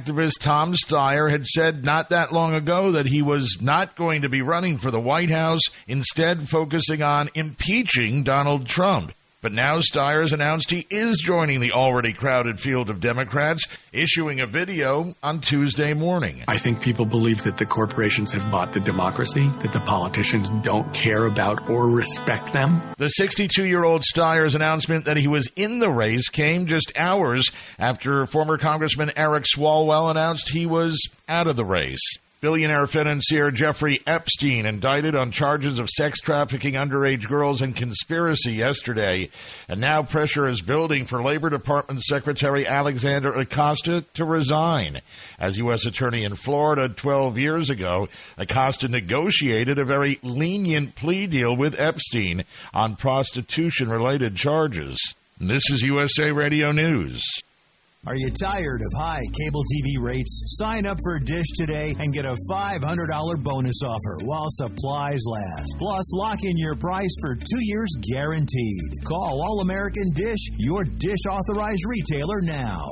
Activist Tom Steyer had said not that long ago that he was not going to be running for the White House, instead focusing on impeaching Donald Trump. But now Steyer has announced he is joining the already crowded field of Democrats, issuing a video on Tuesday morning. I think people believe that the corporations have bought the democracy, that the politicians don't care about or respect them. The 62-year-old Steyer's announcement that he was in the race came just hours after former Congressman Eric Swalwell announced he was out of the race. Billionaire financier Jeffrey Epstein indicted on charges of sex trafficking underage girls and conspiracy yesterday. And now pressure is building for Labor Department Secretary Alexander Acosta to resign. As U.S. Attorney in Florida 12 years ago, Acosta negotiated a very lenient plea deal with Epstein on prostitution-related charges. And this is USA Radio News. Are you tired of high cable TV rates? Sign up for Dish today and get a $500 bonus offer while supplies last. Plus, lock in your price for 2 years guaranteed. Call All-American Dish, your Dish authorized retailer now.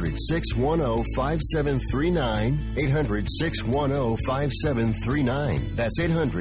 800-610-5739. 800-610-5739. That's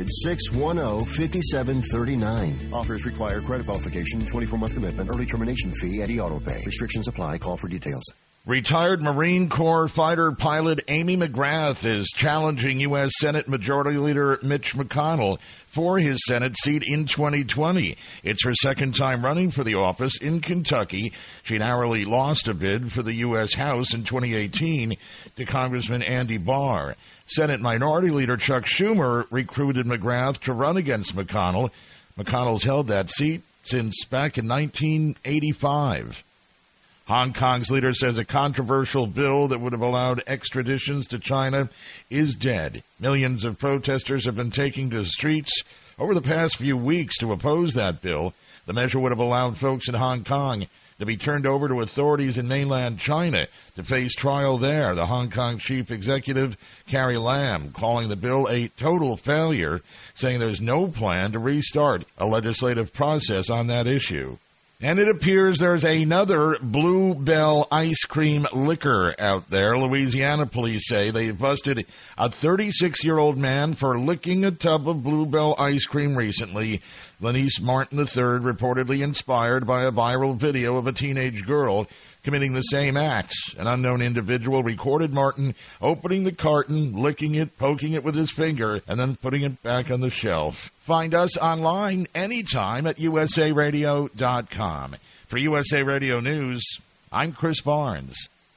800-610-5739. Offers require credit qualification, 24-month commitment, early termination fee, and auto pay. Restrictions apply. Call for details. Retired Marine Corps fighter pilot Amy McGrath is challenging U.S. Senate Majority Leader Mitch McConnell for his Senate seat in 2020. It's her second time running for the office in Kentucky. She narrowly lost a bid for the U.S. House in 2018 to Congressman Andy Barr. Senate Minority Leader Chuck Schumer recruited McGrath to run against McConnell. McConnell's held that seat since back in 1985. Hong Kong's leader says a controversial bill that would have allowed extraditions to China is dead. Millions of protesters have been taking to the streets over the past few weeks to oppose that bill. The measure would have allowed folks in Hong Kong to be turned over to authorities in mainland China to face trial there. The Hong Kong chief executive, Carrie Lam, calling the bill a total failure, saying there's no plan to restart a legislative process on that issue. And it appears there's another Blue Bell ice cream liquor out there. Louisiana police say they busted a 36-year-old man for licking a tub of Blue Bell ice cream recently. Lenice Martin III reportedly inspired by a viral video of a teenage girl committing the same acts. An unknown individual recorded Martin opening the carton, licking it, poking it with his finger, and then putting it back on the shelf. Find us online anytime at usaradio.com. For USA Radio News, I'm Chris Barnes.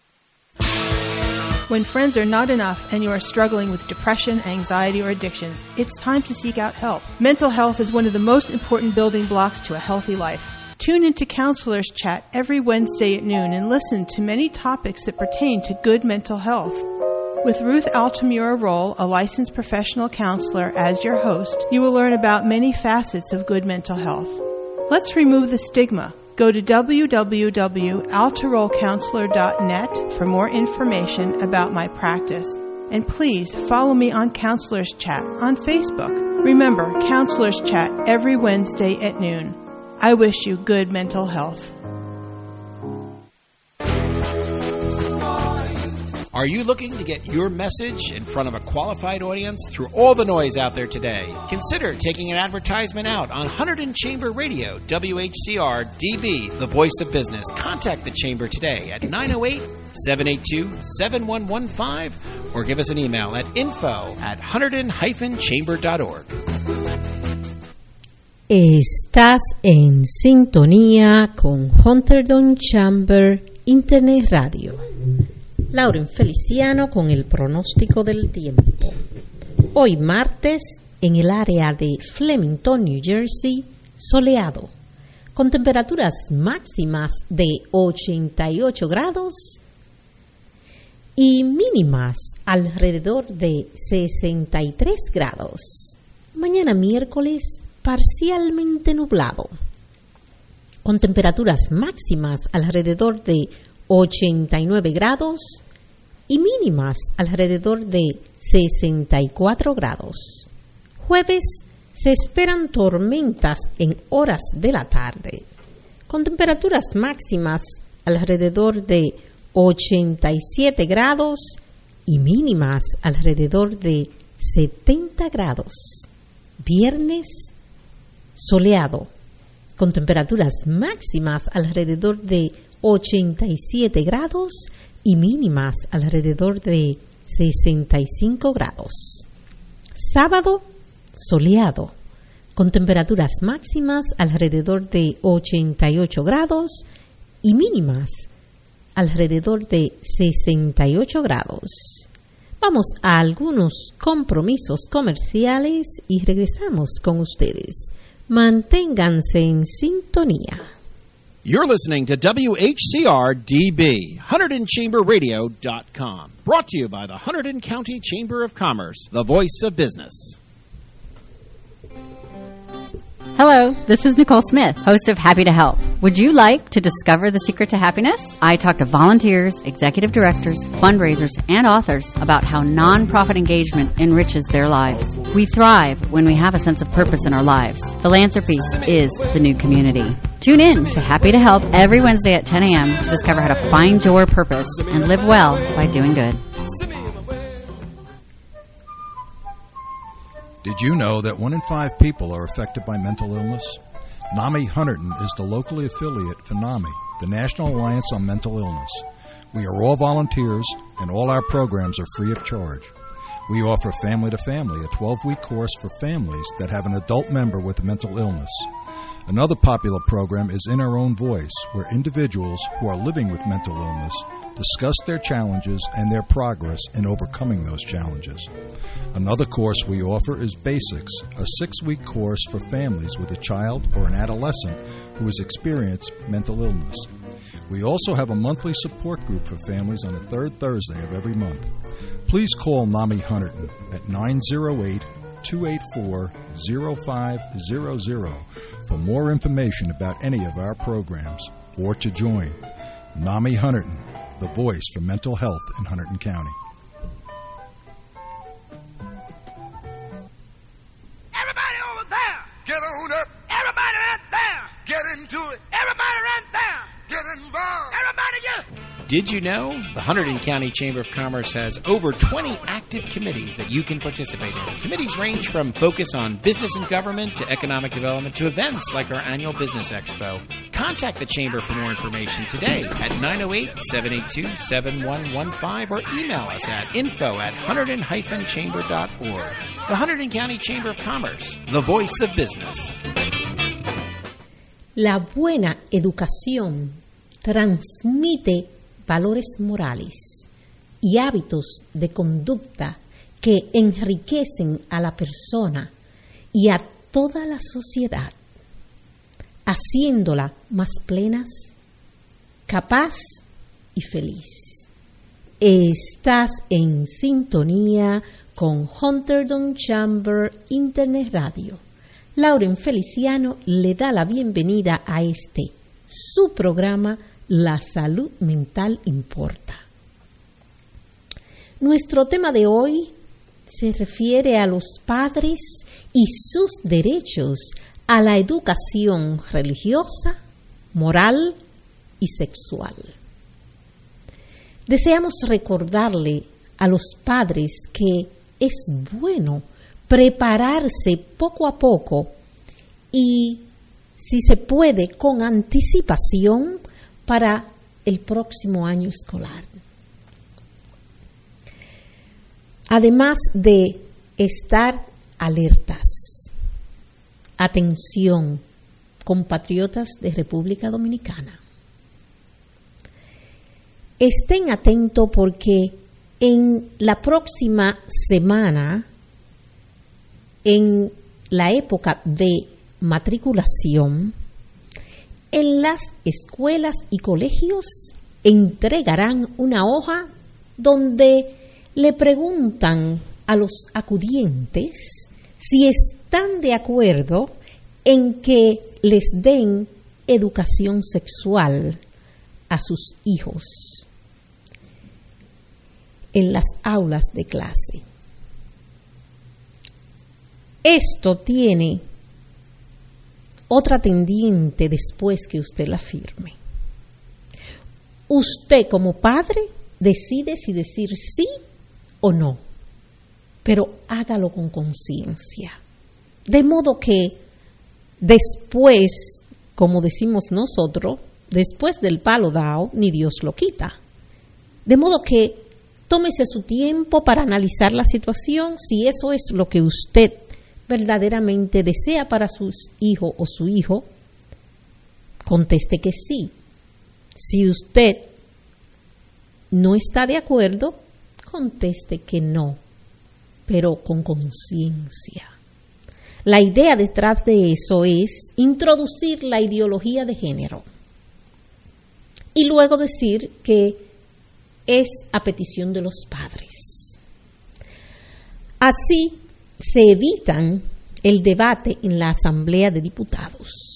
When friends are not enough and you are struggling with depression, anxiety, or addictions, it's time to seek out help. Mental health is one of the most important building blocks to a healthy life. Tune into Counselors Chat every Wednesday at noon and listen to many topics that pertain to good mental health. With Ruth Altamura Roll, a licensed professional counselor, as your host, you will learn about many facets of good mental health. Let's remove the stigma. Go to www.altarollcounselor.net for more information about my practice. And please follow me on Counselors Chat on Facebook. Remember, Counselors Chat every Wednesday at noon. I wish you good mental health. Are you looking to get your message in front of a qualified audience through all the noise out there today? Consider taking an advertisement out on Hunterdon Chamber Radio, WHCR DB, the voice of business. Contact the Chamber today at 908-782-7115 or give us an email at info@hunterdon-chamber.org. Estás en sintonía con Hunterdon Chamber Internet Radio. Lauren Feliciano con el pronóstico del tiempo. Hoy martes, en el área de Flemington, New Jersey, soleado, con temperaturas máximas de 88 grados y mínimas alrededor de 63 grados. Mañana miércoles, parcialmente nublado, con temperaturas máximas alrededor de 89 grados y mínimas alrededor de 64 grados. Jueves se esperan tormentas en horas de la tarde, con temperaturas máximas alrededor de 87 grados y mínimas alrededor de 70 grados. Viernes soleado, con temperaturas máximas alrededor de 87 grados y mínimas alrededor de 65 grados. Sábado soleado, con temperaturas máximas alrededor de 88 grados y mínimas alrededor de 68 grados. Vamos a algunos compromisos comerciales y regresamos con ustedes. Manténganse en sintonía. You're listening to WHCR-DB, HunterdonChamberRadio.com. Brought to you by the Hunterdon County Chamber of Commerce, the voice of business. Hello, this is Nicole Smith, host of Happy to Help. Would you like to discover the secret to happiness? I talk to volunteers, executive directors, fundraisers, and authors about how nonprofit engagement enriches their lives. We thrive when we have a sense of purpose in our lives. Philanthropy is the new community. Tune in to Happy to Help every Wednesday at 10 a.m. to discover how to find your purpose and live well by doing good. Did you know that 1 in 5 people are affected by mental illness? NAMI Hunterdon is the locally affiliate for NAMI, the National Alliance on Mental Illness. We are all volunteers, and all our programs are free of charge. We offer Family to Family, a 12-week course for families that have an adult member with a mental illness. Another popular program is In Our Own Voice, where individuals who are living with mental illness discuss their challenges and their progress in overcoming those challenges. Another course we offer is Basics, a 6-week course for families with a child or an adolescent who has experienced mental illness. We also have a monthly support group for families on the third Thursday of every month. Please call NAMI Hunterdon at 908-284-0500 for more information about any of our programs or to join. NAMI Hunterdon, the voice for mental health in Hunterdon County. Everybody over there, get on up. Everybody right there, get into it. Everybody right there, get involved. Everybody get. Did you know the Hunterdon County Chamber of Commerce has over 20 active committees that you can participate in? Committees range from focus on business and government to economic development to events like our annual Business Expo. Contact the Chamber for more information today at 908-782-7115 or email us at info@hunterdon-chamber.org. The Hunterdon County Chamber of Commerce, the voice of business. La buena educación transmite valores morales y hábitos de conducta que enriquecen a la persona y a toda la sociedad, haciéndola más plena, capaz y feliz. Estás en sintonía con Hunterdon Chamber Internet Radio. Lauren Feliciano le da la bienvenida a su programa La Salud Mental Importa. Nuestro tema de hoy se refiere a los padres y sus derechos a la educación religiosa, moral y sexual. Deseamos recordarle a los padres que es bueno prepararse poco a poco y, si se puede, con anticipación para el próximo año escolar. Además de estar alertas, atención, compatriotas de República Dominicana. Estén atentos porque en la próxima semana, en la época de matriculación, en las escuelas y colegios entregarán una hoja donde le preguntan a los acudientes si están de acuerdo en que les den educación sexual a sus hijos en las aulas de clase. Esto tiene otra tendiente después que usted la firme. usted como padre decide si decir sí o no, pero hágalo con conciencia. De modo que después, como decimos nosotros, después del palo dado, ni Dios lo quita. De modo que tómese su tiempo para analizar la situación, si eso es lo que usted verdaderamente desea para su hijo o su hijo, conteste que sí. Si usted no está de acuerdo, conteste que no, pero con conciencia. La idea detrás de eso es introducir la ideología de género y luego decir que es a petición de los padres. Así se evitan el debate en la Asamblea de Diputados.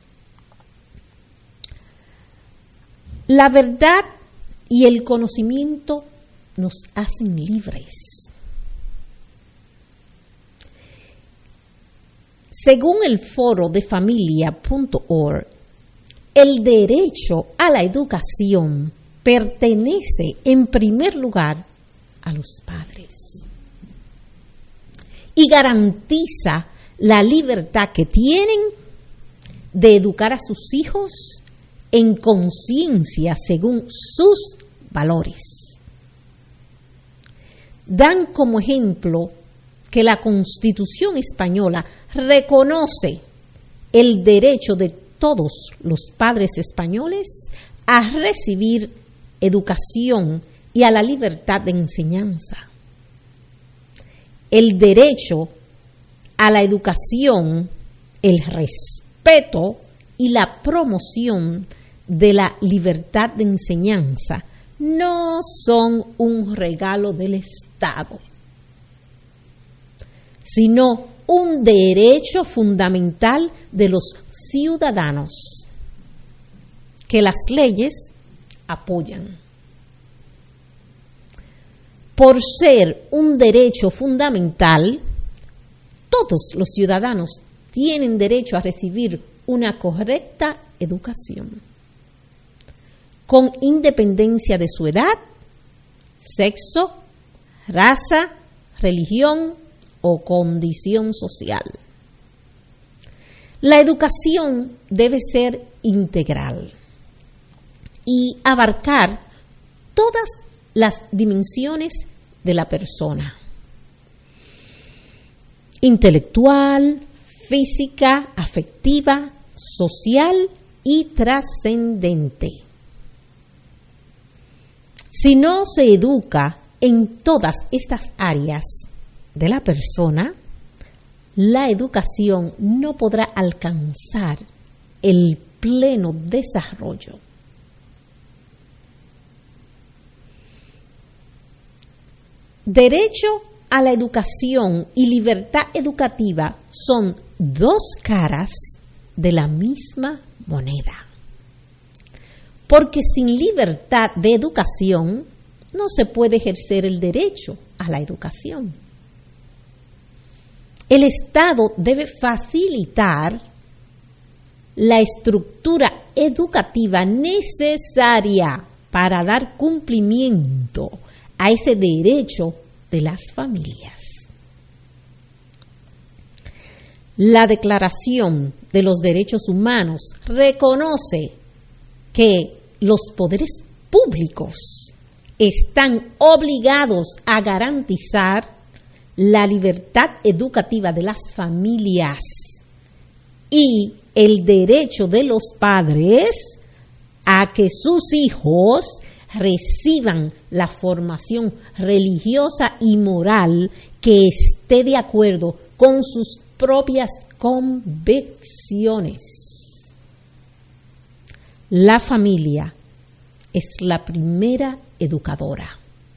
La verdad y el conocimiento nos hacen libres. Según el foro de familia.org, el derecho a la educación pertenece en primer lugar a los padres y garantiza la libertad que tienen de educar a sus hijos en conciencia según sus valores. Dan como ejemplo que la Constitución española reconoce el derecho de todos los padres españoles a recibir educación y a la libertad de enseñanza. El derecho a la educación, el respeto y la promoción de la libertad de enseñanza no son un regalo del Estado, sino un derecho fundamental de los ciudadanos que las leyes apoyan. Por ser un derecho fundamental, todos los ciudadanos tienen derecho a recibir una correcta educación, con independencia de su edad, sexo, raza, religión o condición social. La educación debe ser integral y abarcar todas las dimensiones de la persona: intelectual, física, afectiva, social y trascendente. Si no se educa en todas estas áreas de la persona, la educación no podrá alcanzar el pleno desarrollo. Derecho a la educación y libertad educativa son dos caras de la misma moneda. Porque sin libertad de educación no se puede ejercer el derecho a la educación. El Estado debe facilitar la estructura educativa necesaria para dar cumplimiento a ese derecho de las familias. La Declaración de los Derechos Humanos reconoce que los poderes públicos están obligados a garantizar la libertad educativa de las familias y el derecho de los padres a que sus hijos reciban la formación religiosa y moral que esté de acuerdo con sus propias convicciones. La familia es la primera educadora.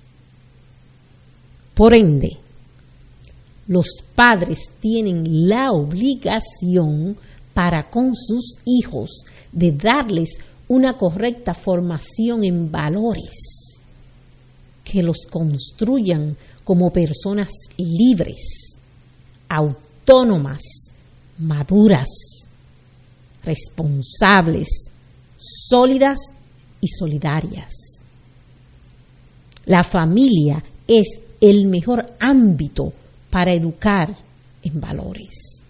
Por ende, los padres tienen la obligación para con sus hijos de darles una correcta formación en valores que los construyan como personas libres, autónomas, maduras, responsables, sólidas y solidarias. La familia es el mejor ámbito para educar en valores,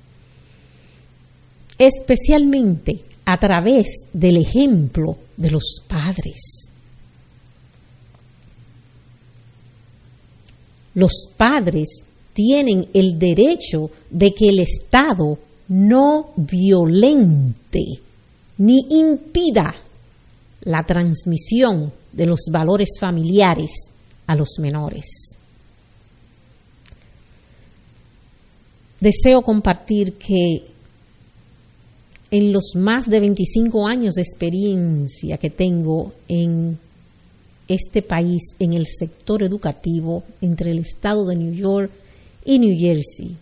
especialmente a través del ejemplo de los padres. Los padres tienen el derecho de que el Estado no violente ni impida la transmisión de los valores familiares a los menores. Deseo compartir que en los más de 25 años de experiencia que tengo en este país, en el sector educativo, entre el estado de New York y New Jersey,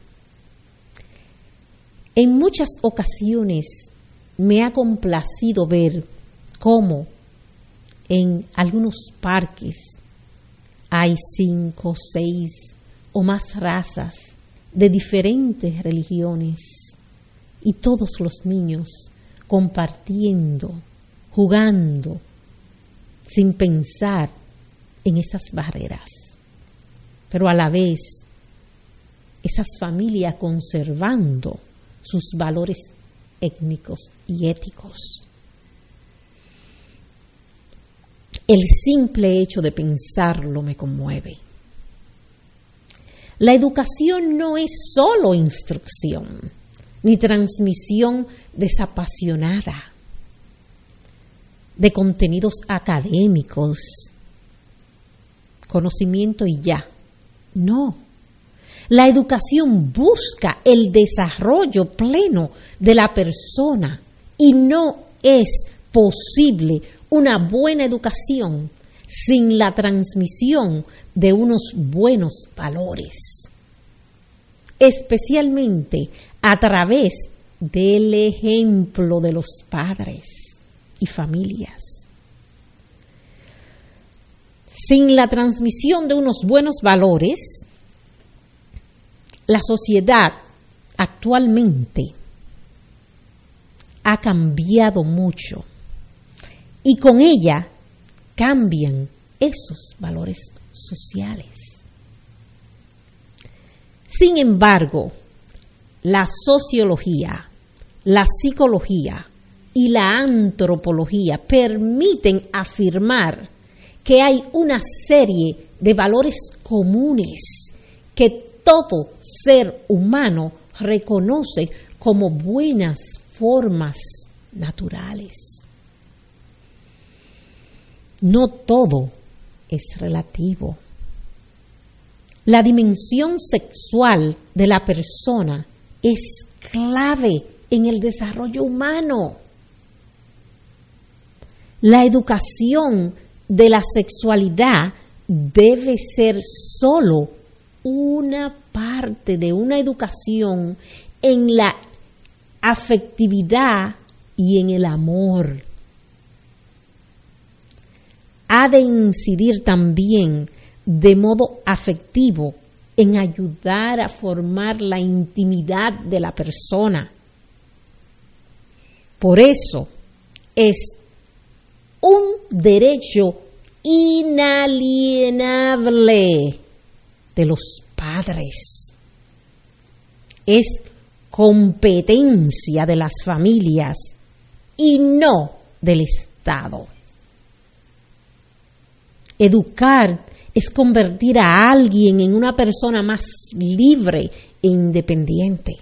en muchas ocasiones me ha complacido ver cómo en algunos parques hay 5, 6 o más razas de diferentes religiones y todos los niños compartiendo, jugando, sin pensar en esas barreras, pero a la vez esas familias conservando sus valores étnicos y éticos. El simple hecho de pensarlo me conmueve. La educación no es solo instrucción, ni transmisión desapasionada de contenidos académicos, conocimiento y ya. No. La educación busca el desarrollo pleno de la persona y no es posible una buena educación sin la transmisión de unos buenos valores, especialmente a través del ejemplo de los padres y familias. Sin la transmisión de unos buenos valores, la sociedad actualmente ha cambiado mucho y con ella cambian esos valores sociales. Sin embargo, la sociología, la psicología y la antropología permiten afirmar que hay una serie de valores comunes que todo ser humano reconoce como buenas formas naturales. No todo es relativo. La dimensión sexual de la persona es clave en el desarrollo humano. La educación de la sexualidad debe ser solo una parte de una educación en la afectividad y en el amor. Ha de incidir también de modo afectivo en ayudar a formar la intimidad de la persona. Por eso es un derecho inalienable de los padres. Es competencia de las familias y no del Estado. Educar es convertir a alguien en una persona más libre e independiente,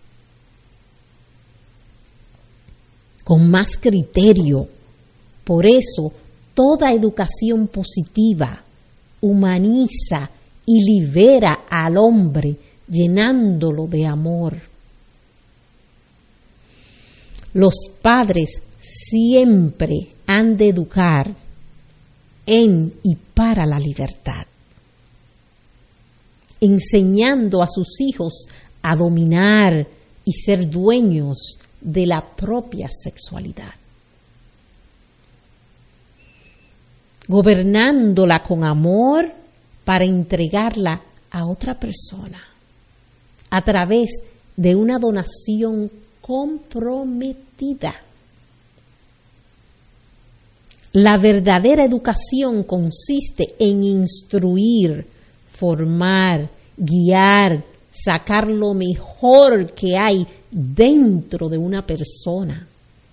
con más criterio. Por eso, toda educación positiva humaniza y libera al hombre, llenándolo de amor. Los padres siempre han de educar en y para la libertad, enseñando a sus hijos a dominar y ser dueños de la propia sexualidad, gobernándola con amor para entregarla a otra persona a través de una donación comprometida. La verdadera educación consiste en instruir, formar, guiar, sacar lo mejor que hay dentro de una persona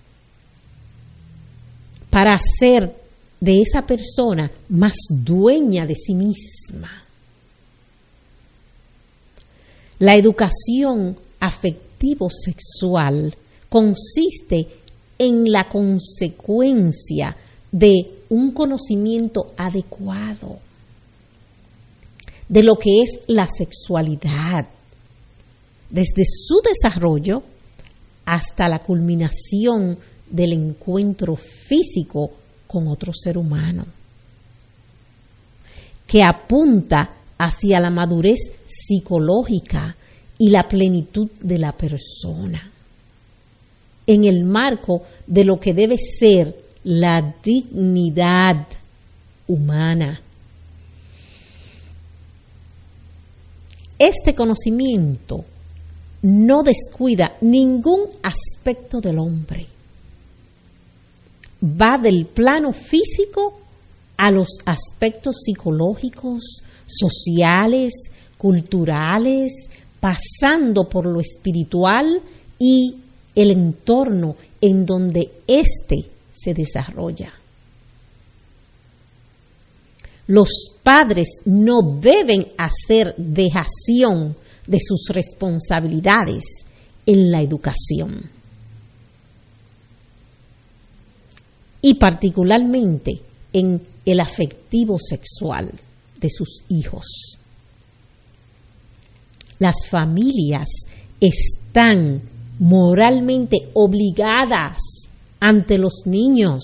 para hacer de esa persona más dueña de sí misma. La educación afectivo-sexual consiste en la consecuencia de un conocimiento adecuado de lo que es la sexualidad, desde su desarrollo hasta la culminación del encuentro físico con otro ser humano, que apunta hacia la madurez psicológica y la plenitud de la persona, en el marco de lo que debe ser la dignidad humana. Este conocimiento no descuida ningún aspecto del hombre. Va del plano físico a los aspectos psicológicos, sociales, culturales, pasando por lo espiritual y el entorno en donde éste se desarrolla. Los padres no deben hacer dejación de sus responsabilidades en la educación, y particularmente en el afectivo sexual de sus hijos. Las familias están moralmente obligadas ante los niños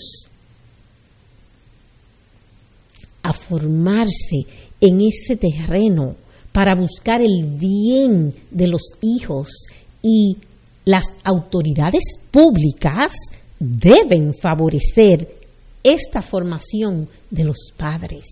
a formarse en ese terreno para buscar el bien de los hijos, y las autoridades públicas deben favorecer esta formación de los padres,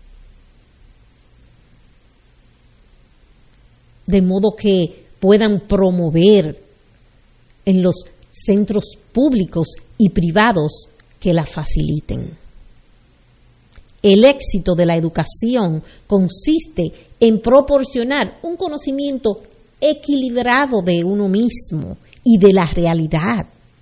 de modo que puedan promover en los centros públicos y privados que la faciliten. El éxito de la educación consiste en proporcionar un conocimiento equilibrado de uno mismo y de la realidad,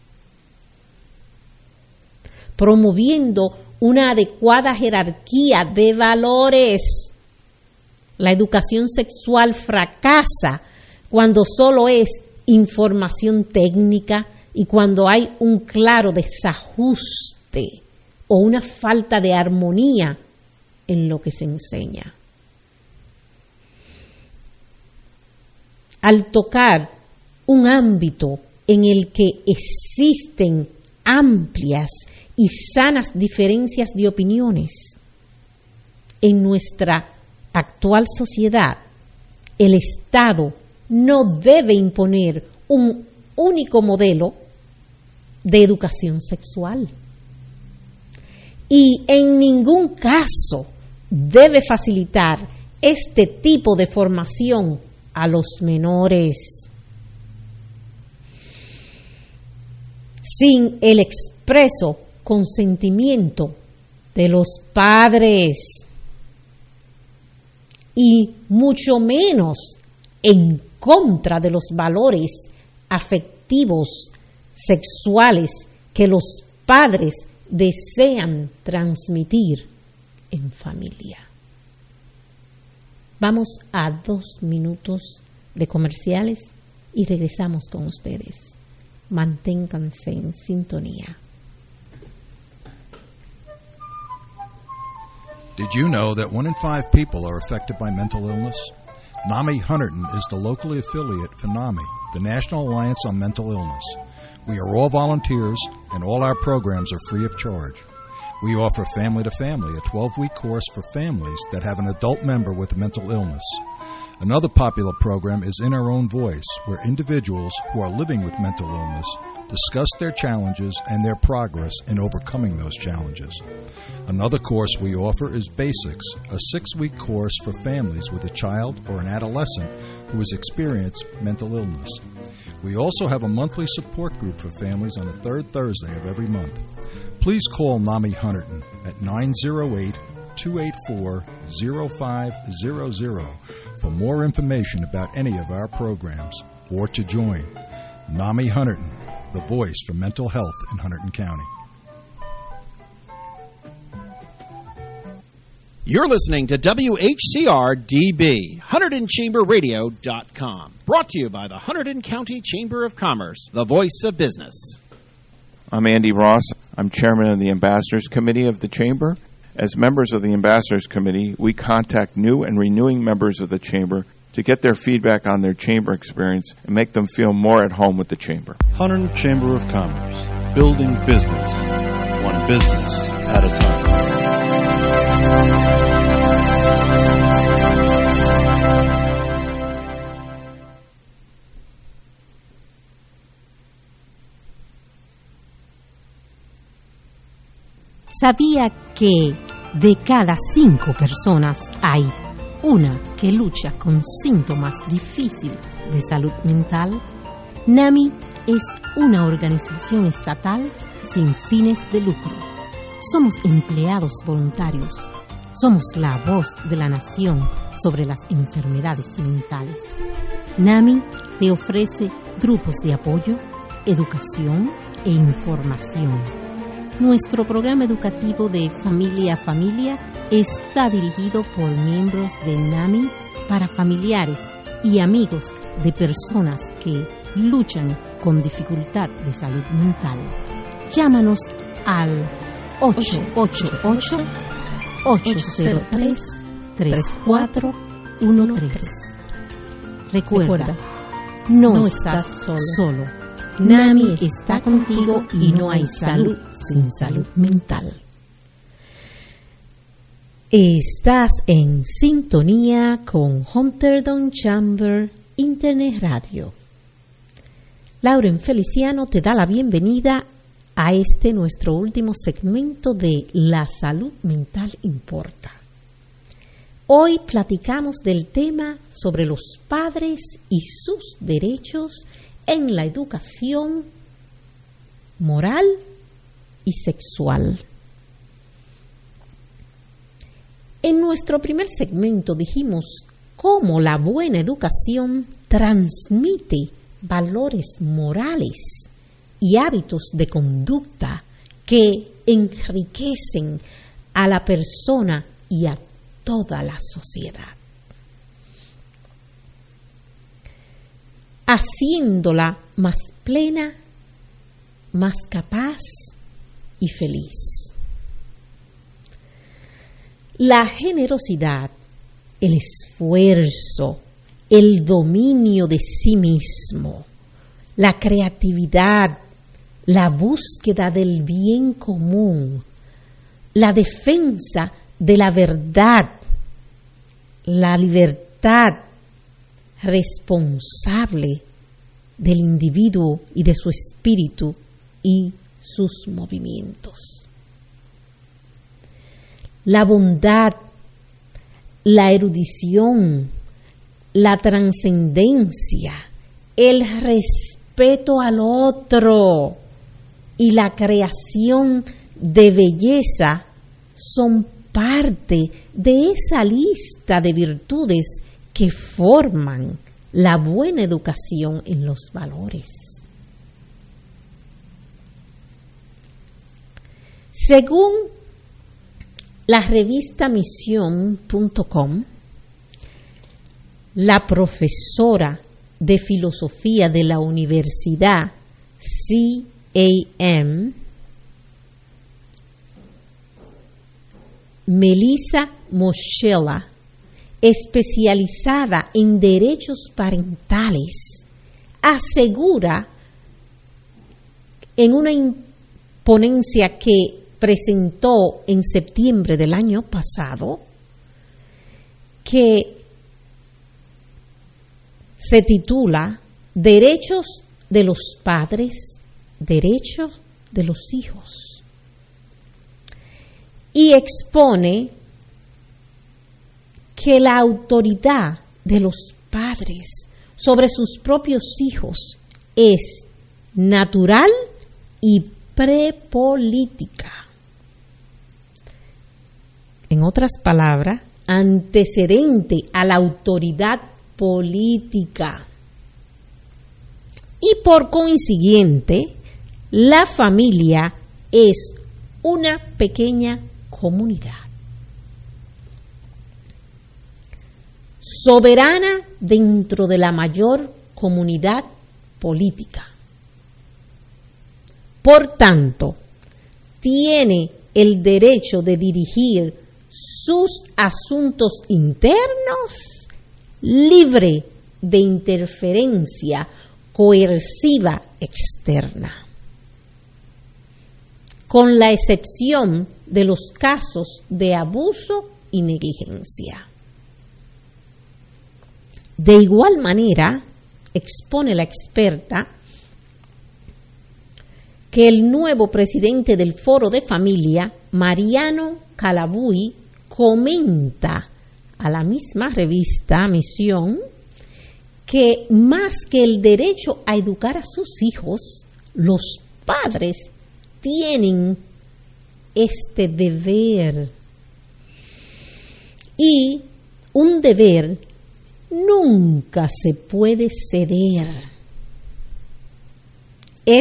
promoviendo una adecuada jerarquía de valores. La educación sexual fracasa cuando solo es información técnica y cuando hay un claro desajuste o una falta de armonía en lo que se enseña. Al tocar un ámbito en el que existen amplias y sanas diferencias de opiniones en nuestra actual sociedad, el Estado no debe imponer un único modelo de educación sexual y en ningún caso debe facilitar este tipo de formación a los menores sin el expreso consentimiento de los padres, y mucho menos en contra de los valores afectivos sexuales que los padres desean transmitir en familia. Vamos a 2 minutos de comerciales y regresamos con ustedes. Manténganse en sintonía. Did you know that 1 in 5 people are affected by mental illness? NAMI Hunterdon is the locally affiliate for NAMI, the National Alliance on Mental Illness. We are all volunteers, and all our programs are free of charge. We offer Family to Family, a 12-week course for families that have an adult member with a mental illness. Another popular program is In Our Own Voice, where individuals who are living with mental illness discuss their challenges and their progress in overcoming those challenges. Another course we offer is Basics, a 6-week course for families with a child or an adolescent who has experienced mental illness. We also have a monthly support group for families on the 3rd Thursday of every month. please call NAMI Hunterdon at 908-284-0500 for more information about any of our programs or to join. NAMI Hunterdon, the voice for mental health in Hunterdon County. You're listening to WHCR-DB, HunterdonChamberRadio.com. Brought to you by the Hunterdon County Chamber of Commerce, the voice of business. I'm Andy Ross. I'm chairman of the Ambassadors Committee of the Chamber. As members of the Ambassadors Committee, we contact new and renewing members of the Chamber to get their feedback on their Chamber experience and make them feel more at home with the Chamber. Hunterdon Chamber of Commerce, building business, one business at a time. ¿Sabía que de cada 5 personas hay una que lucha con síntomas difíciles de salud mental? NAMI es una organización estatal sin fines de lucro. Somos empleados voluntarios. Somos la voz de la nación sobre las enfermedades mentales. NAMI te ofrece grupos de apoyo, educación e información. Nuestro programa educativo de Familia a Familia está dirigido por miembros de NAMI para familiares y amigos de personas que luchan con dificultad de salud mental. Llámanos al 888-803-3413. Recuerda, no estás solo. NAMI está contigo y no hay salud sin salud mental. Estás en sintonía con Hunterdon Chamber Internet Radio. Lauren Feliciano te da la bienvenida a este nuestro último segmento de La Salud Mental Importa. Hoy platicamos del tema sobre los padres y sus derechos en la educación moral y sexual. En nuestro primer segmento dijimos cómo la buena educación transmite valores morales y hábitos de conducta que enriquecen a la persona y a toda la sociedad, haciéndola más plena, más capaz y feliz. La generosidad, el esfuerzo, el dominio de sí mismo, la creatividad, la búsqueda del bien común, la defensa de la verdad, la libertad responsable del individuo y de su espíritu y sus movimientos. La bondad, la erudición, la trascendencia, el respeto al otro y la creación de belleza son parte de esa lista de virtudes que forman la buena educación en los valores. Según la revista Misión.com, la profesora de filosofía de la Universidad CAM, Melissa Moschella, especializada en derechos parentales, asegura en una ponencia que presentó en septiembre del año pasado que se titula Derechos de los padres, derechos de los hijos, y expone que la autoridad de los padres sobre sus propios hijos es natural y prepolítica. en otras palabras, antecedente a la autoridad política. Y por consiguiente, la familia es una pequeña comunidad soberana dentro de la mayor comunidad política. Por tanto, tiene el derecho de dirigir sus asuntos internos libre de interferencia coerciva externa, con la excepción de los casos de abuso y negligencia. De igual manera, expone la experta que el nuevo presidente del Foro de Familia, Mariano Calabuy, comenta a la misma revista Misión que más que el derecho a educar a sus hijos, los padres tienen este deber. Y un deber nunca se puede ceder. Es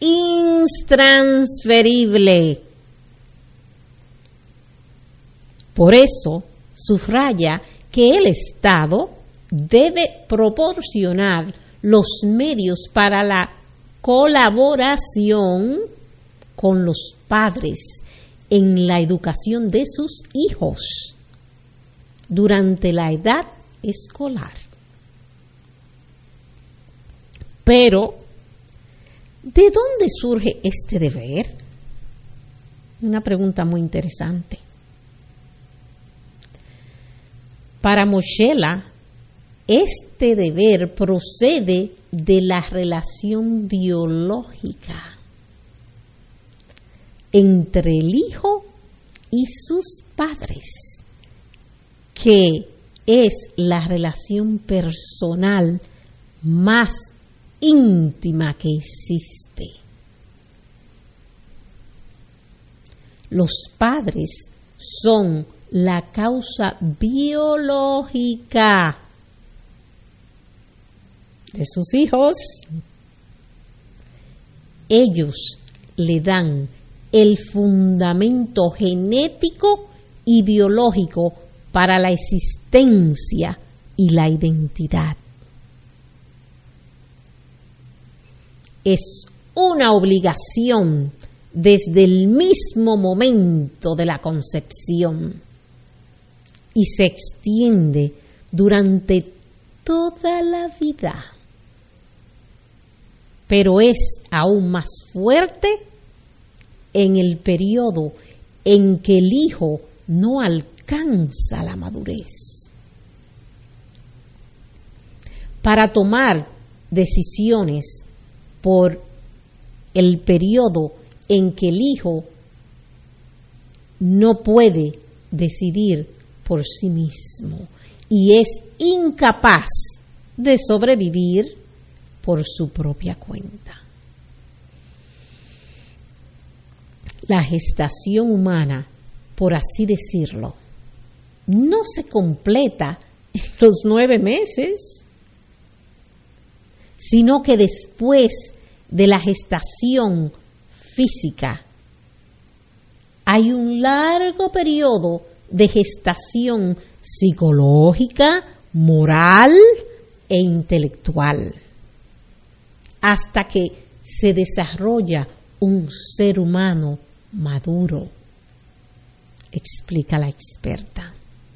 intransferible. Por eso subraya que el Estado debe proporcionar los medios para la colaboración con los padres en la educación de sus hijos durante la edad escolar. Pero, ¿de dónde surge este deber? Una pregunta muy interesante. Para Moschella, este deber procede de la relación biológica entre el hijo y sus padres, que es la relación personal más íntima que existe. Los padres son la causa biológica de sus hijos. Ellos le dan el fundamento genético y biológico para la existencia y la identidad. Es una obligación desde el mismo momento de la concepción y se extiende durante toda la vida, pero es aún más fuerte en el periodo en que el hijo no alcanza la madurez. Para tomar decisiones por el periodo en que el hijo no puede decidir por sí mismo y es incapaz de sobrevivir por su propia cuenta. La gestación humana, por así decirlo, no se completa en los 9 meses, sino que después de la gestación física hay un largo periodo de gestación psicológica, moral e intelectual, hasta que se desarrolla un ser humano maduro, explica la experta.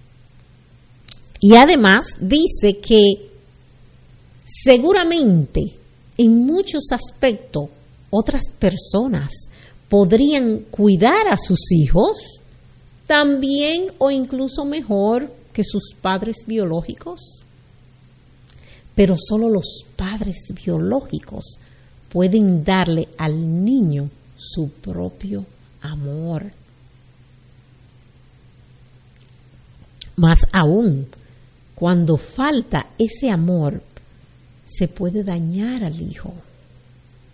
Y además dice que seguramente en muchos aspectos otras personas podrían cuidar a sus hijos también o incluso mejor que sus padres biológicos. Pero solo los padres biológicos pueden darle al niño su propio amor. Más aún, cuando falta ese amor, se puede dañar al hijo.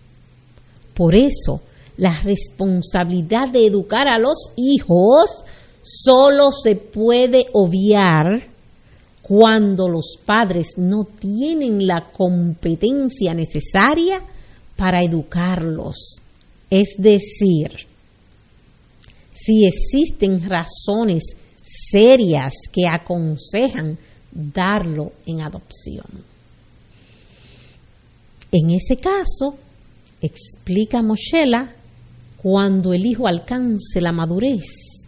Por eso, la responsabilidad de educar a los hijos solo se puede obviar cuando los padres no tienen la competencia necesaria para educarlos. Es decir, si existen razones serias que aconsejan darlo en adopción. En ese caso, explica Moshela, cuando el hijo alcance la madurez,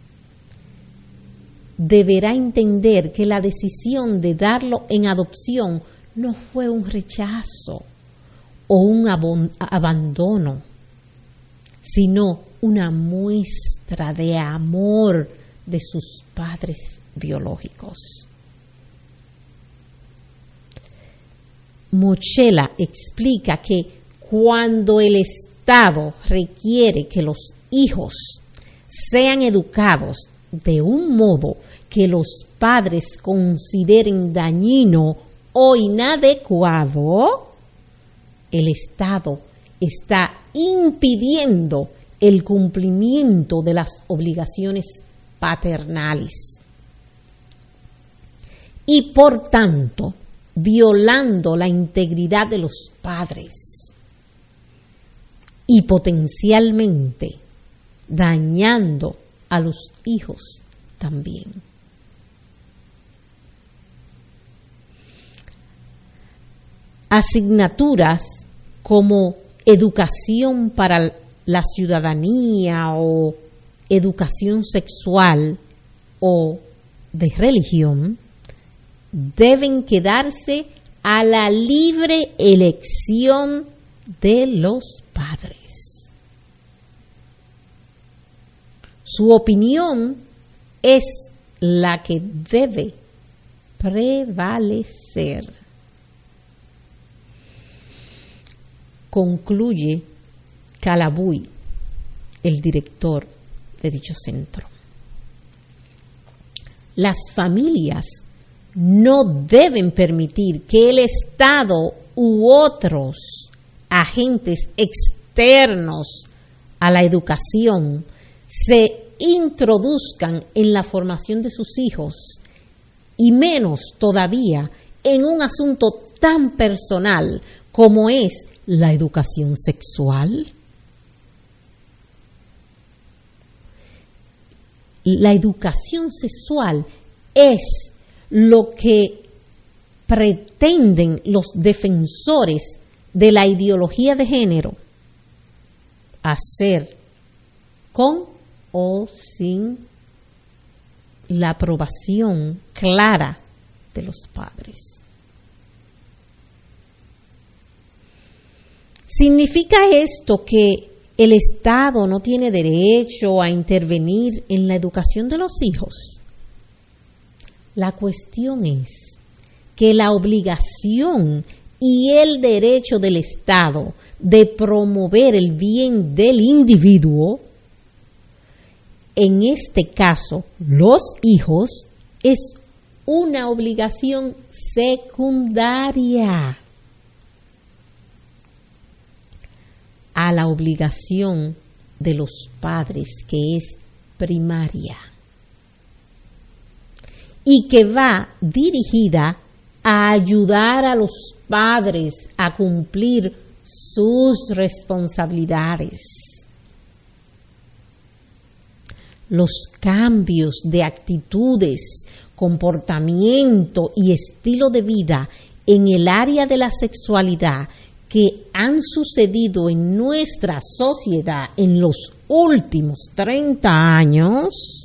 deberá entender que la decisión de darlo en adopción no fue un rechazo o un abandono, sino una muestra de amor de sus padres biológicos. Moshela explica que cuando el Estado requiere que los hijos sean educados de un modo que los padres consideren dañino o inadecuado, el Estado está impidiendo el cumplimiento de las obligaciones paternales y, por tanto, violando la integridad de los padres y potencialmente dañando a los hijos también. Asignaturas como educación para la ciudadanía o educación sexual o de religión deben quedarse a la libre elección de los padres. Su opinión es la que debe prevalecer. Concluye Calabuy, el director de dicho centro. Las familias no deben permitir que el Estado u otros agentes externos a la educación se introduzcan en la formación de sus hijos, y menos todavía en un asunto tan personal como es la educación sexual. La educación sexual es lo que pretenden los defensores de la ideología de género hacer con o sin la aprobación clara de los padres. ¿Significa esto que el Estado no tiene derecho a intervenir en la educación de los hijos? La cuestión es que la obligación y el derecho del Estado de promover el bien del individuo, en este caso los hijos, es una obligación secundaria a la obligación de los padres, que es primaria, y que va dirigida a ayudar a los padres a cumplir sus responsabilidades. Los cambios de actitudes, comportamiento y estilo de vida en el área de la sexualidad que han sucedido en nuestra sociedad en los últimos 30 años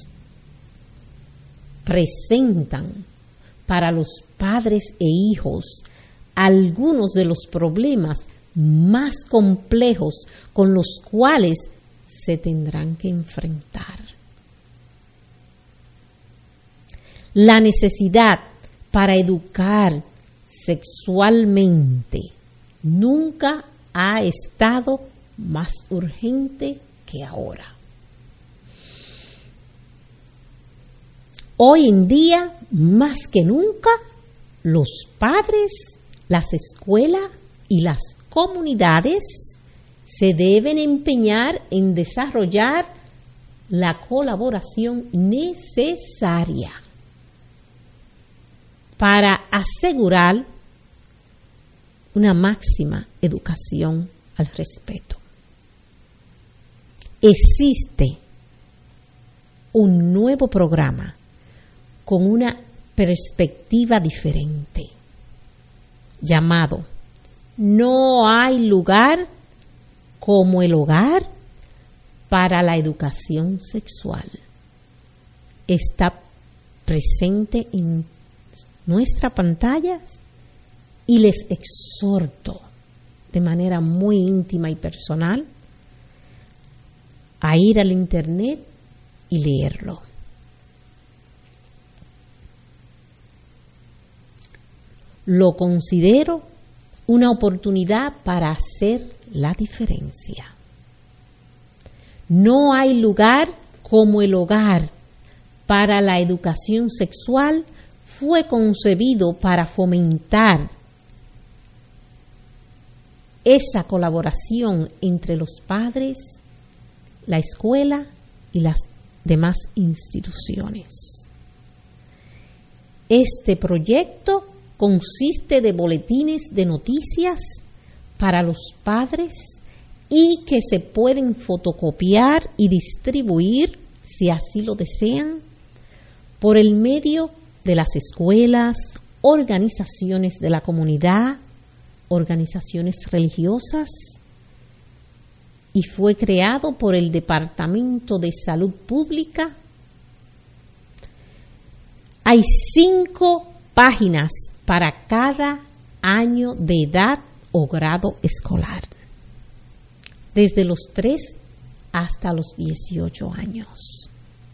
presentan para los padres e hijos algunos de los problemas más complejos con los cuales se tendrán que enfrentar. La necesidad para educar sexualmente nunca ha estado más urgente que ahora. Hoy en día, más que nunca, los padres, las escuelas y las comunidades se deben empeñar en desarrollar la colaboración necesaria para asegurar una máxima educación al respeto. Existe un nuevo programa con una perspectiva diferente, llamado No hay lugar como el hogar para la educación sexual. Está presente en nuestras pantallas y les exhorto de manera muy íntima y personal a ir al internet y leerlo. Lo considero una oportunidad para hacer la diferencia. No hay lugar como el hogar para la educación sexual. Fue concebido para fomentar esa colaboración entre los padres, la escuela y las demás instituciones. Este proyecto consiste de boletines de noticias para los padres y que se pueden fotocopiar y distribuir, si así lo desean, por el medio de las escuelas, organizaciones de la comunidad, organizaciones religiosas, y fue creado por el Departamento de Salud Pública. Hay 5 páginas para cada año de edad o grado escolar, desde los 3 hasta los 18 años.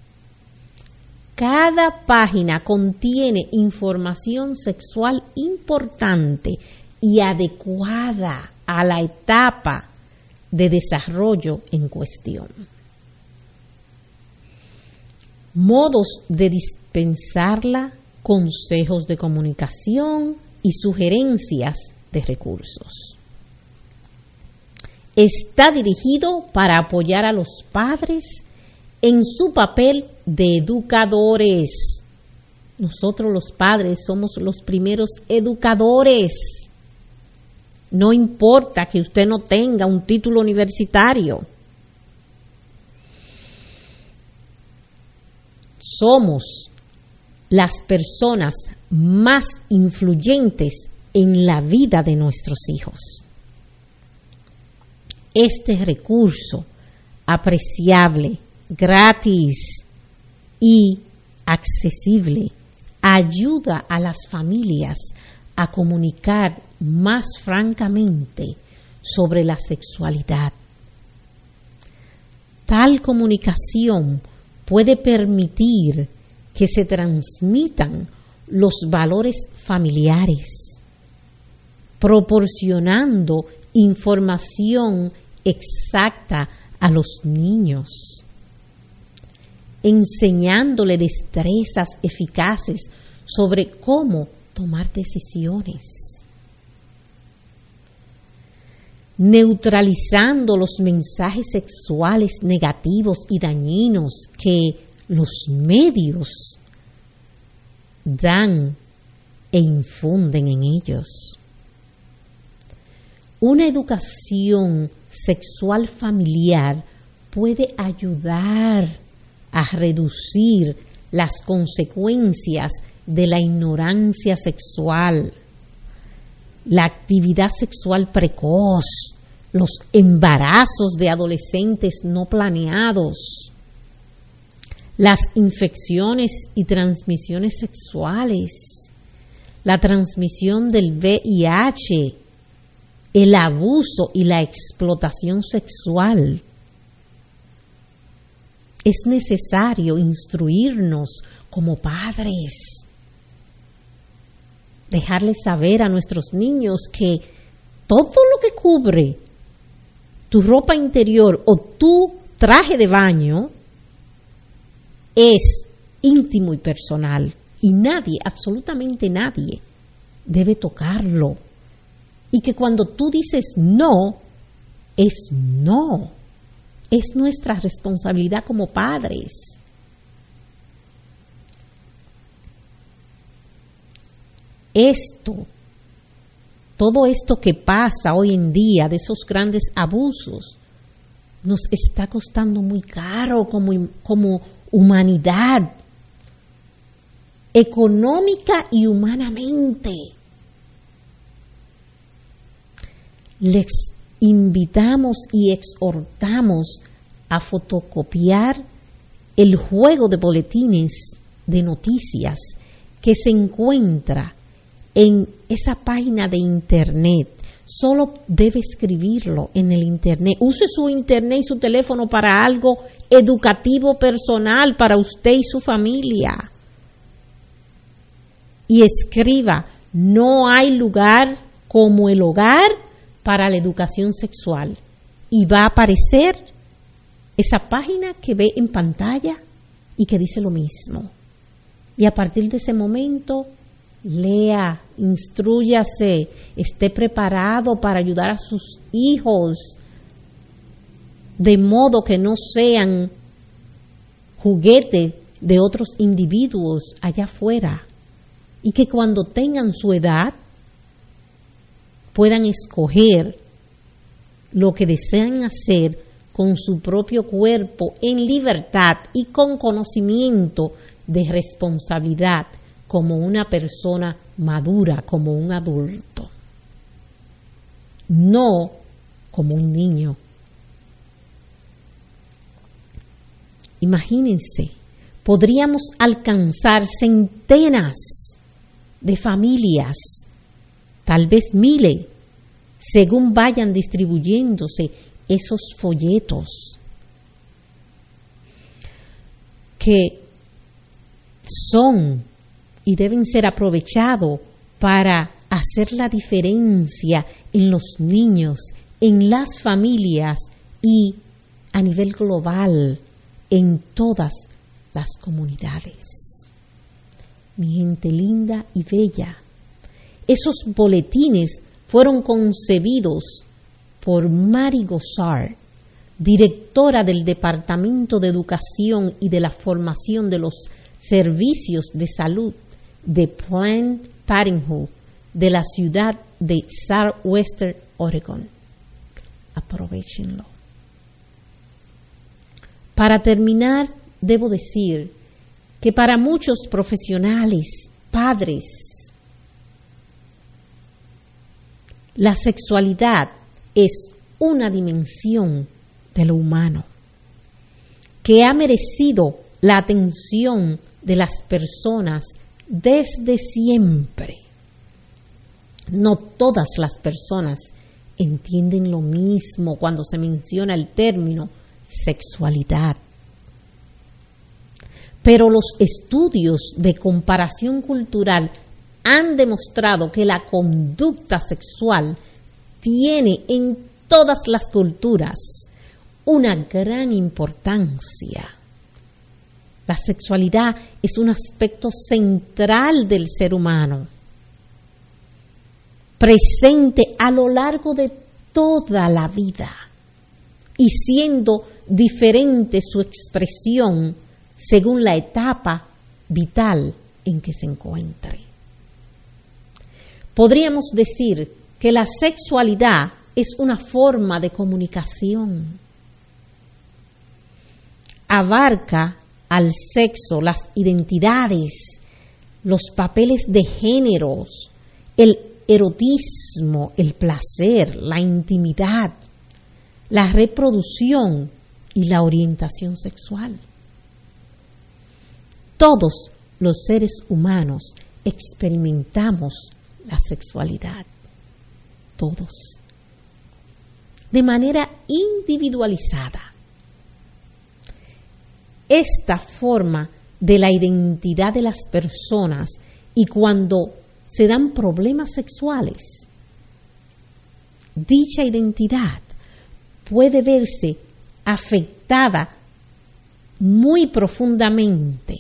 Cada página contiene información sexual importante y adecuada a la etapa de desarrollo en cuestión. Modos de dispensarla, consejos de comunicación y sugerencias de recursos. Está dirigido para apoyar a los padres en su papel de educadores. Nosotros los padres somos los primeros educadores. No importa que usted no tenga un título universitario. Somos las personas más influyentes en la vida de nuestros hijos. Este recurso apreciable, gratis y accesible ayuda a las familias a comunicar más francamente sobre la sexualidad. Tal comunicación puede permitir que se transmitan los valores familiares, proporcionando información exacta a los niños, enseñándole destrezas eficaces sobre cómo tomar decisiones, neutralizando los mensajes sexuales negativos y dañinos que los medios dan e infunden en ellos. Una educación sexual familiar puede ayudar a reducir las consecuencias de la ignorancia sexual, la actividad sexual precoz, los embarazos de adolescentes no planeados, las infecciones y transmisiones sexuales, la transmisión del VIH, el abuso y la explotación sexual. Es necesario instruirnos como padres, dejarles saber a nuestros niños que todo lo que cubre tu ropa interior o tu traje de baño es íntimo y personal y nadie, absolutamente nadie, debe tocarlo. Y que cuando tú dices no, es no. Es nuestra responsabilidad como padres. Todo esto que pasa hoy en día, de esos grandes abusos, nos está costando muy caro como humanidad, económica y humanamente. Les invitamos y exhortamos a fotocopiar el juego de boletines de noticias que se encuentra en esa página de internet. Solo debe escribirlo en el internet. Use su internet y su teléfono para algo educativo personal para usted y su familia. Y escriba: no hay lugar como el hogar para la educación sexual. Y va a aparecer esa página que ve en pantalla y que dice lo mismo. Y a partir de ese momento, lea, instrúyase, esté preparado para ayudar a sus hijos, de modo que no sean juguete de otros individuos allá afuera, y que cuando tengan su edad puedan escoger lo que desean hacer con su propio cuerpo en libertad y con conocimiento de responsabilidad, como una persona madura, como un adulto, no como un niño. Imagínense, podríamos alcanzar centenas de familias, tal vez miles, según vayan distribuyéndose esos folletos que son y deben ser aprovechados para hacer la diferencia en los niños, en las familias y a nivel global en todas las comunidades. Mi gente linda y bella, esos boletines fueron concebidos por Mary Gosar, directora del Departamento de Educación y de la Formación de los Servicios de Salud de Planned Parenthood de la ciudad de Southwestern Oregon. Aprovéchenlo. Para terminar, debo decir que para muchos profesionales, padres, la sexualidad es una dimensión de lo humano que ha merecido la atención de las personas desde siempre. No todas las personas entienden lo mismo cuando se menciona el término sexualidad. Pero los estudios de comparación cultural han demostrado que la conducta sexual tiene en todas las culturas una gran importancia. La sexualidad es un aspecto central del ser humano, presente a lo largo de toda la vida y siendo diferente su expresión según la etapa vital en que se encuentre. Podríamos decir que la sexualidad es una forma de comunicación. Abarca al sexo, las identidades, los papeles de géneros, el erotismo, el placer, la intimidad, la reproducción y la orientación sexual. Todos los seres humanos experimentamos la sexualidad, todos, de manera individualizada. Esta forma de la identidad de las personas, y cuando se dan problemas sexuales, dicha identidad puede verse afectada muy profundamente,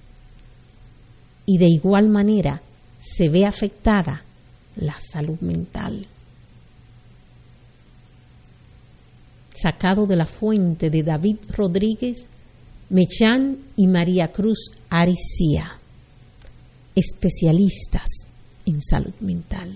y de igual manera se ve afectada la salud mental. sacado de la fuente de David Rodríguez Mechán y María Cruz Aricía, especialistas en salud mental.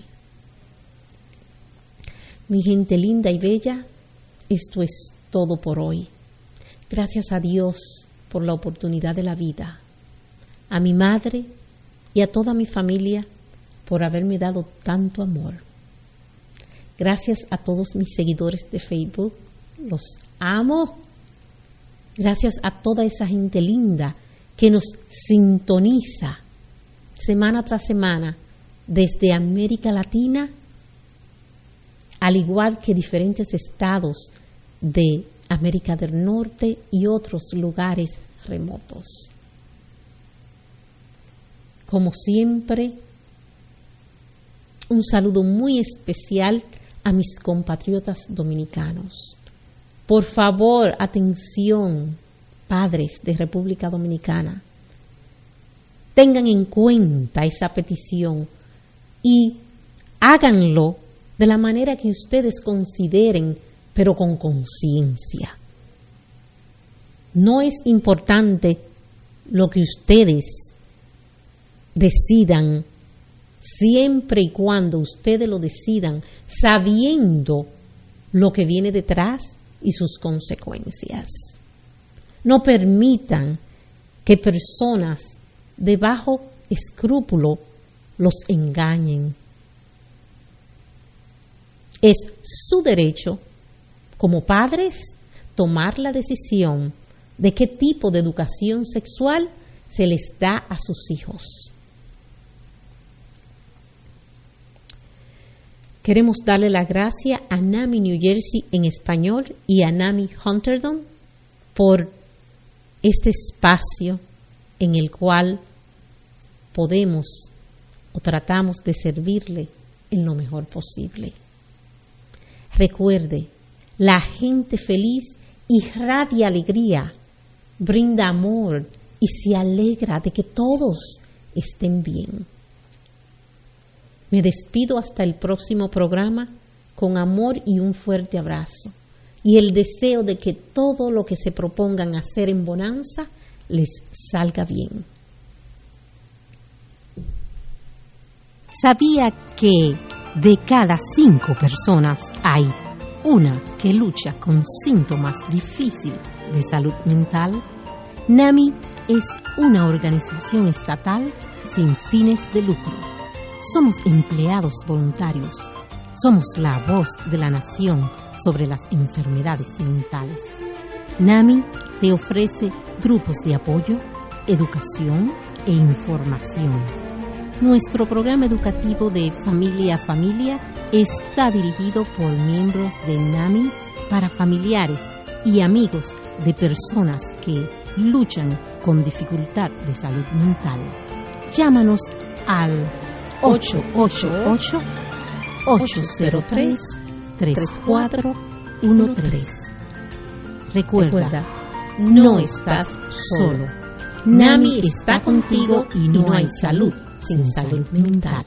Mi gente linda y bella, esto es todo por hoy. Gracias a Dios por la oportunidad de la vida, a mi madre y a toda mi familia por haberme dado tanto amor. Gracias a todos mis seguidores de Facebook, los amo. Gracias a toda esa gente linda que nos sintoniza semana tras semana desde América Latina, al igual que diferentes estados de América del Norte y otros lugares remotos. Como siempre, un saludo muy especial a mis compatriotas dominicanos. Por favor, atención, padres de República Dominicana. Tengan en cuenta esa petición y háganlo de la manera que ustedes consideren, pero con conciencia. No es importante lo que ustedes decidan, siempre y cuando ustedes lo decidan sabiendo lo que viene detrás y sus consecuencias. No permitan que personas de bajo escrúpulo los engañen. Es su derecho, como padres, tomar la decisión de qué tipo de educación sexual se les da a sus hijos. Queremos darle la gracia a NAMI New Jersey en español y a NAMI Hunterdon por este espacio en el cual podemos o tratamos de servirle en lo mejor posible. Recuerde, la gente feliz irradia alegría, brinda amor y se alegra de que todos estén bien. Me despido hasta el próximo programa con amor y un fuerte abrazo y el deseo de que todo lo que se propongan hacer en Bonanza les salga bien. ¿Sabía que de cada 5 personas hay una que lucha con síntomas difíciles de salud mental? NAMI es una organización estatal sin fines de lucro. Somos empleados voluntarios. Somos la voz de la nación sobre las enfermedades mentales. NAMI te ofrece grupos de apoyo, educación e información. Nuestro programa educativo de Familia a Familia está dirigido por miembros de NAMI para familiares y amigos de personas que luchan con dificultad de salud mental. Llámanos al 888-803-3413. Recuerda, no estás solo. NAMI está contigo y no hay salud sin salud mental.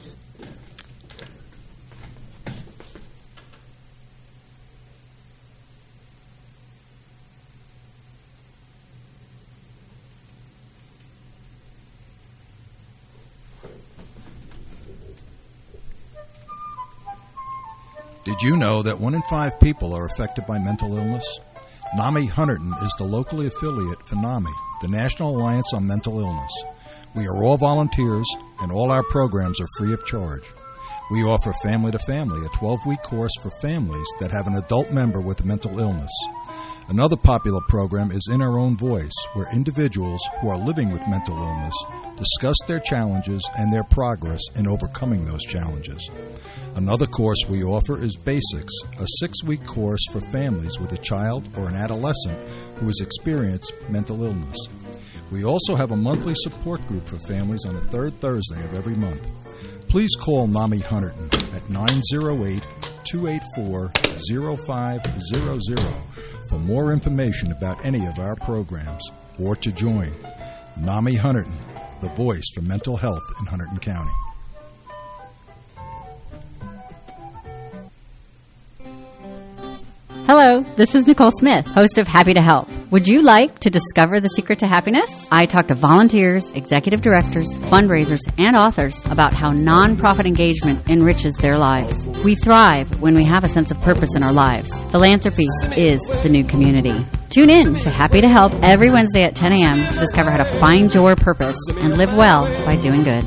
Did you know that 1 in 5 people are affected by mental illness? NAMI Hunterdon is the locally affiliate for NAMI, the National Alliance on Mental Illness. We are all volunteers, and all our programs are free of charge. We offer Family to Family, a 12-week course for families that have an adult member with a mental illness. Another popular program is In Our Own Voice, where individuals who are living with mental illness discuss their challenges and their progress in overcoming those challenges. Another course we offer is Basics, a 6-week course for families with a child or an adolescent who has experienced mental illness. We also have a monthly support group for families on the 3rd Thursday of every month. Please call NAMI Hunterdon at 908-284-0500 for more information about any of our programs or to join. NAMI Hunterdon, the voice for mental health in Hunterdon County. Hello, this is Nicole Smith, host of Happy to Help. Would you like to discover the secret to happiness? I talk to volunteers, executive directors, fundraisers, and authors about how nonprofit engagement enriches their lives. We thrive when we have a sense of purpose in our lives. Philanthropy is the new community. Tune in to Happy to Help every Wednesday at 10 a.m. to discover how to find your purpose and live well by doing good.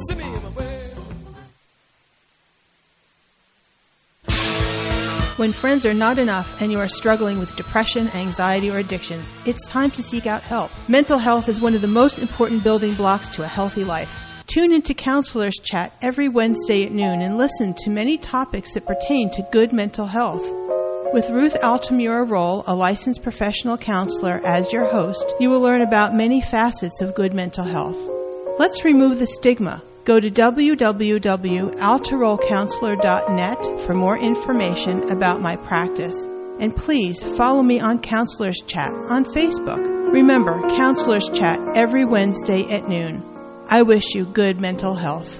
When friends are not enough and you are struggling with depression, anxiety, or addictions, it's time to seek out help. Mental health is one of the most important building blocks to a healthy life. Tune into Counselors Chat every Wednesday at noon and listen to many topics that pertain to good mental health. With Ruth Altamura-Roll, a licensed professional counselor, as your host, you will learn about many facets of good mental health. Let's remove the stigma. Go to www.altarollcounselor.net for more information about my practice. And please follow me on Counselors Chat on Facebook. Remember, Counselors Chat every Wednesday at noon. I wish you good mental health.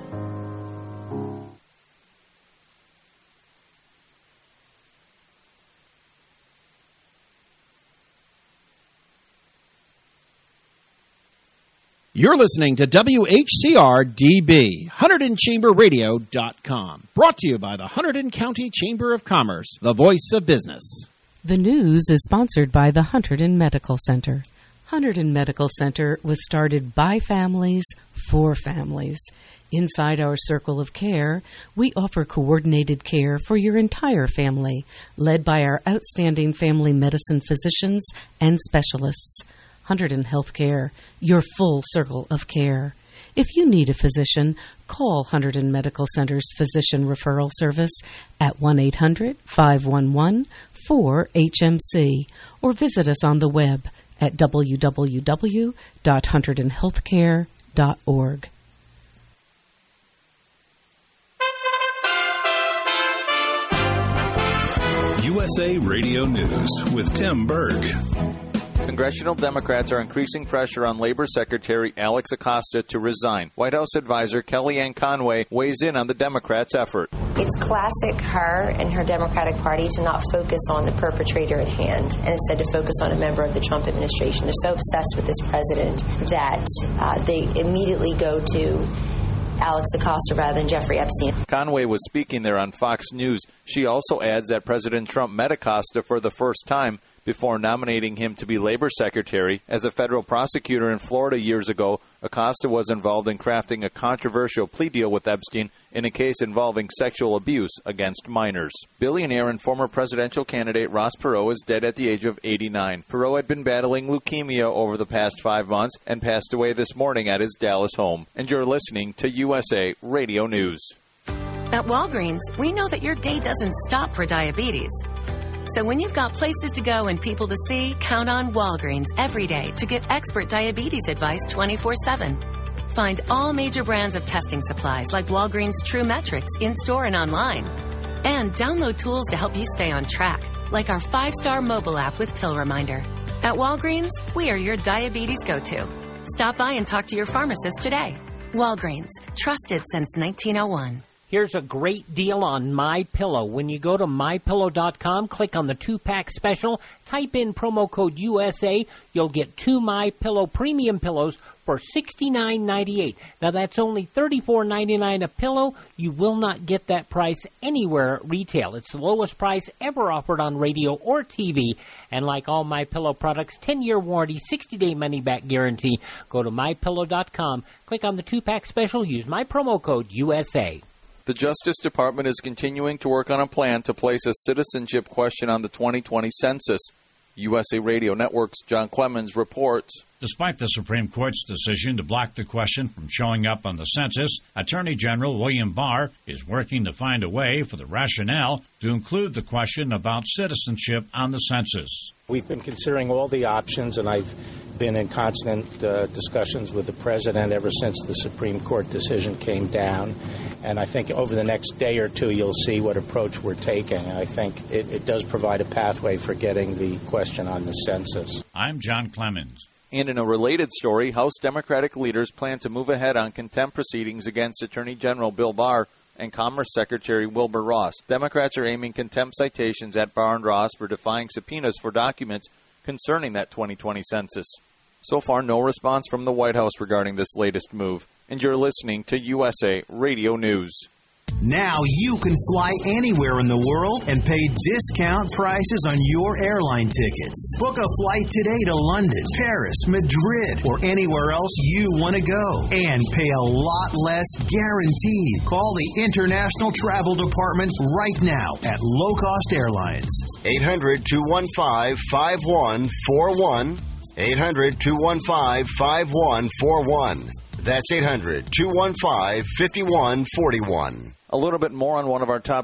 You're listening to WHCR-DB, HunterdonChamberRadio.com. Brought to you by the Hunterdon County Chamber of Commerce, the voice of business. The news is sponsored by the Hunterdon Medical Center. Hunterdon Medical Center was started by families for families. Inside our circle of care, we offer coordinated care for your entire family, led by our outstanding family medicine physicians and specialists. Hunterdon Healthcare, your full circle of care. If you need a physician, call Hunterdon Medical Center's Physician Referral Service at 1-800-511-4HMC or visit us on the web at www.hunterdonhealthcare.org. USA Radio News with Tim Berg. Congressional Democrats are increasing pressure on Labor Secretary Alex Acosta to resign. White House advisor Kellyanne Conway weighs in on the Democrats' effort. It's classic her and her Democratic Party to not focus on the perpetrator at hand and instead to focus on a member of the Trump administration. They're so obsessed with this president that they immediately go to Alex Acosta rather than Jeffrey Epstein. Conway was speaking there on Fox News. She also adds that President Trump met Acosta for the first time before nominating him to be Labor Secretary. As a federal prosecutor in Florida years ago, Acosta was involved in crafting a controversial plea deal with Epstein in a case involving sexual abuse against minors. Billionaire and former presidential candidate Ross Perot is dead at the age of 89. Perot had been battling leukemia over the past 5 months and passed away this morning at his Dallas home. And you're listening to USA Radio News. At Walgreens, we know that your day doesn't stop for diabetes. So when you've got places to go and people to see, count on Walgreens every day to get expert diabetes advice 24/7. Find all major brands of testing supplies like Walgreens True Metrics in-store and online. And download tools to help you stay on track, like our 5-star mobile app with Pill Reminder. At Walgreens, we are your diabetes go-to. Stop by and talk to your pharmacist today. Walgreens, trusted since 1901. Here's a great deal on MyPillow. When you go to MyPillow.com, click on the 2-pack special, type in promo code USA, you'll get 2 MyPillow premium pillows for $69.98. Now that's only $34.99 a pillow. You will not get that price anywhere at retail. It's the lowest price ever offered on radio or TV. And like all MyPillow products, 10-year warranty, 60-day money-back guarantee. Go to MyPillow.com, click on the 2-pack special, use my promo code USA. The Justice Department is continuing to work on a plan to place a citizenship question on the 2020 census. USA Radio Network's John Clemens reports. Despite the Supreme Court's decision to block the question from showing up on the census, Attorney General William Barr is working to find a way for the rationale to include the question about citizenship on the census. We've been considering all the options, and I've been in constant discussions with the President ever since the Supreme Court decision came down. And I think over the next day or two, you'll see what approach we're taking. I think it does provide a pathway for getting the question on the census. I'm John Clemens. And in a related story, House Democratic leaders plan to move ahead on contempt proceedings against Attorney General Bill Barr and Commerce Secretary Wilbur Ross. Democrats are aiming contempt citations at Barr and Ross for defying subpoenas for documents concerning that 2020 census. So far, no response from the White House regarding this latest move. And you're listening to USA Radio News. Now you can fly anywhere in the world and pay discount prices on your airline tickets. Book a flight today to London, Paris, Madrid, or anywhere else you want to go. And pay a lot less guaranteed. Call the International Travel Department right now at Low Cost Airlines. 800-215-5141. 800-215-5141. That's 800-215-5141. A little bit more on one of our top